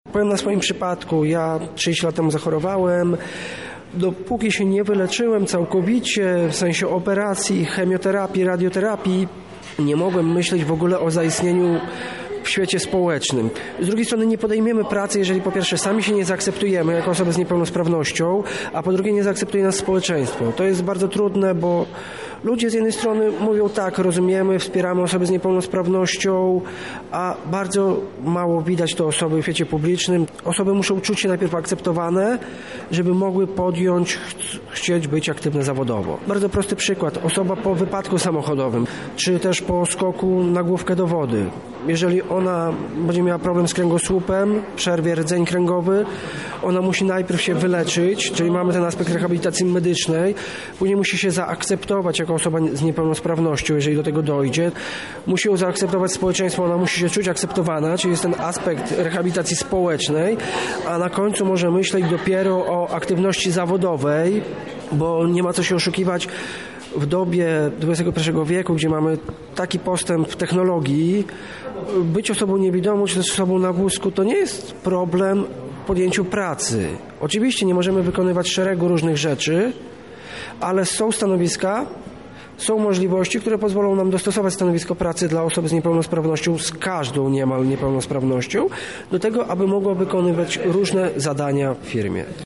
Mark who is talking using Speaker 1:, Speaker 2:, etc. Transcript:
Speaker 1: Powiem na swoim przypadku, ja 30 lat temu zachorowałem. Dopóki się nie wyleczyłem całkowicie, w sensie operacji, chemioterapii, radioterapii, nie mogłem myśleć w ogóle o zaistnieniu w świecie społecznym. Z drugiej strony nie podejmiemy pracy, jeżeli po pierwsze sami się nie zaakceptujemy jako osoby z niepełnosprawnością, a po drugie nie zaakceptuje nas społeczeństwo. To jest bardzo trudne, bo ludzie z jednej strony mówią tak, rozumiemy, wspieramy osoby z niepełnosprawnością, a bardzo mało widać to osoby w świecie publicznym. Osoby muszą czuć się najpierw akceptowane, żeby mogły chcieć być aktywne zawodowo. Bardzo prosty przykład. Osoba po wypadku samochodowym, czy też po skoku na główkę do wody. Jeżeli ona będzie miała problem z kręgosłupem, przerwie rdzeń kręgowy, ona musi najpierw się wyleczyć, czyli mamy ten aspekt rehabilitacji medycznej, później musi się zaakceptować jako osoba z niepełnosprawnością, jeżeli do tego dojdzie. Musi ją zaakceptować społeczeństwo, ona musi się czuć akceptowana, czyli jest ten aspekt rehabilitacji społecznej, a na końcu może myśleć dopiero o aktywności zawodowej, bo nie ma co się oszukiwać, w dobie XXI wieku, gdzie mamy taki postęp w technologii, być osobą niewidomą czy też osobą na wózku to nie jest problem w podjęciu pracy. Oczywiście nie możemy wykonywać szeregu różnych rzeczy, ale są stanowiska, są możliwości, które pozwolą nam dostosować stanowisko pracy dla osoby z niepełnosprawnością, z każdą niemal niepełnosprawnością, do tego, aby mogła wykonywać różne zadania w firmie.